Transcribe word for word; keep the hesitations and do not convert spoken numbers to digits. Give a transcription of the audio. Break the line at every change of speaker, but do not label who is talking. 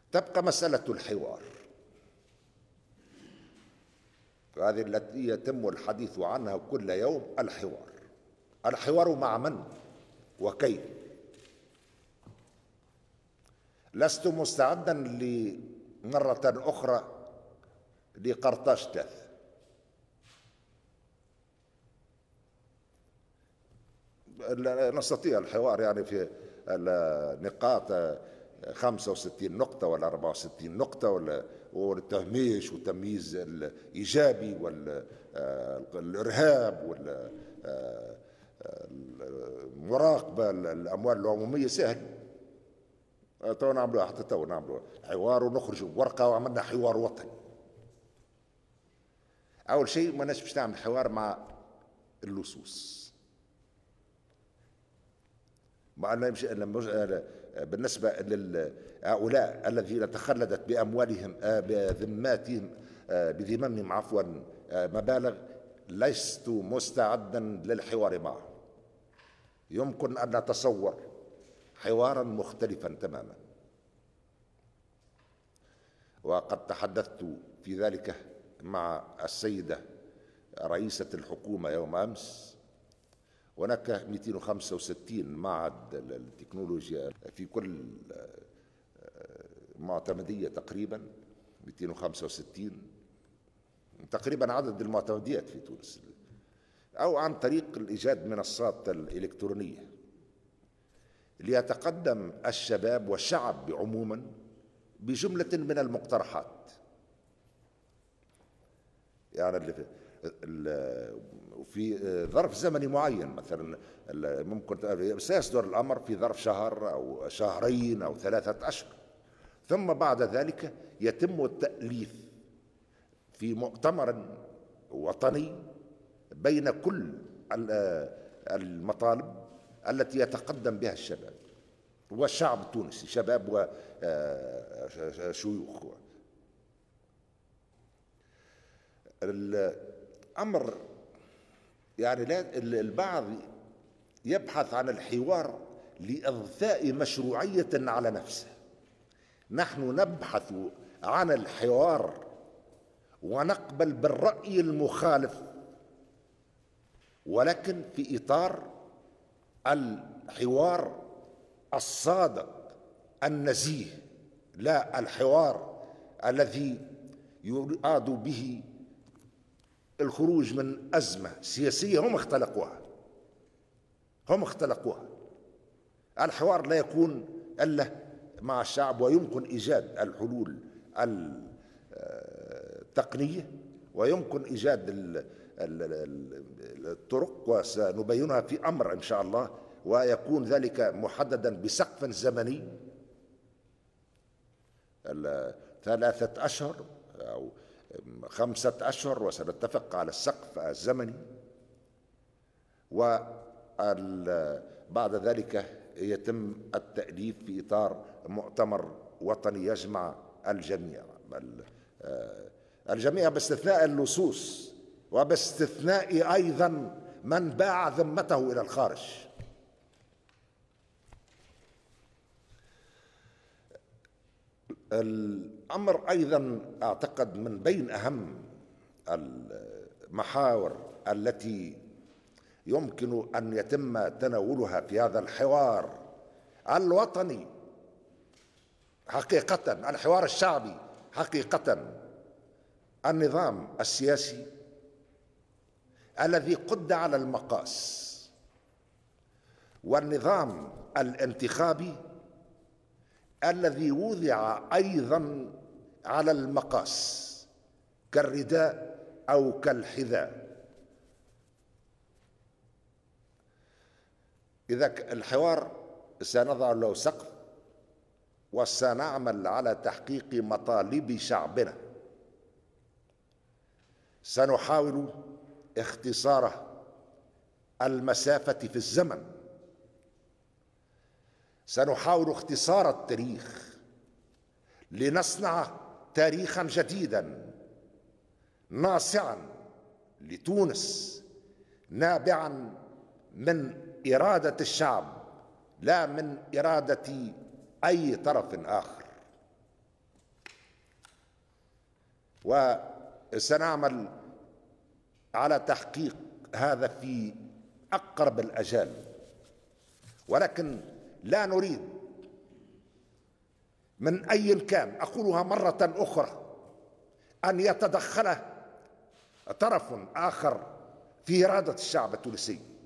تبقى مسألة الحوار، هذه التي يتم الحديث عنها كل يوم. الحوار الحوار مع من وكيف؟ لست مستعدا لمرة أخرى لقرطاجتث. نستطيع الحوار يعني في النقاط خمسة وستين نقطة ولا أربعة وستين نقطة، ولا والتهميش والتمييز الإيجابي والإرهاب والمراقبة الأموال العمومية سهل. تو نعملوا حتى تو نعملوا حوار ونخرج ورقة وعملنا حوار وطني. أول شيء ما نجمش نعمل حوار مع اللصوص، مع أنه بالنسبة لهؤلاء الذين تخلدت بأموالهم بذماتهم بذممهم عفوا مبالغ، لست مستعدا للحوار معهم. يمكن أن نتصور حوارا مختلفا تماما، وقد تحدثت في ذلك مع السيدة رئيسة الحكومة يوم أمس. هناك مئتين وخمسة وستين معهد التكنولوجيا في كل معتمدية تقريبا، مئتين وخمسة وستين تقريبا عدد المعتمديات في تونس، أو عن طريق الإيجاد منصات الإلكترونية ليتقدم الشباب والشعب عموما بجملة من المقترحات. يعني اللي في في ظرف زمني معين، مثلا ممكن سيصدر الأمر في ظرف شهر أو شهرين أو ثلاثة أشهر، ثم بعد ذلك يتم التأليف في مؤتمر وطني بين كل المطالب التي يتقدم بها الشباب والشعب التونسي، شباب وشيوخ. الأمر يعني لا البعض يبحث عن الحوار لإضفاء مشروعية على نفسه. نحن نبحث عن الحوار ونقبل بالرأي المخالف، ولكن في إطار الحوار الصادق النزيه، لا الحوار الذي يراد به الخروج من أزمة سياسية هم اختلقوها هم اختلقوها. الحوار لا يكون إلا مع الشعب، ويمكن إيجاد الحلول التقنية، ويمكن إيجاد الطرق، وسنبينها في أمر إن شاء الله، ويكون ذلك محددا بسقف زمني ثلاثة أشهر أو خمسة أشهر، وسنتفق على السقف الزمني. وبعد ذلك يتم التأليف في إطار مؤتمر وطني يجمع الجميع الجميع باستثناء اللصوص، وباستثناء أيضا من باع ذمته إلى الخارج. الأمر أيضا أعتقد من بين أهم المحاور التي يمكن أن يتم تناولها في هذا الحوار الوطني حقيقة، الحوار الشعبي حقيقة، النظام السياسي الذي قد على المقاس، والنظام الانتخابي الذي وضع أيضا على المقاس كالرداء أو كالحذاء. إذا الحوار سنضع له سقف، وسنعمل على تحقيق مطالب شعبنا. سنحاول اختصار المسافة في الزمن، سنحاول اختصار التاريخ لنصنع تاريخا جديدا ناصعا لتونس، نابعا من إرادة الشعب لا من إرادة أي طرف آخر. وسنعمل على تحقيق هذا في أقرب الأجال، ولكن لا نريد من أي كان، أقولها مرة أخرى، أن يتدخل طرف آخر في إرادة الشعب التونسي.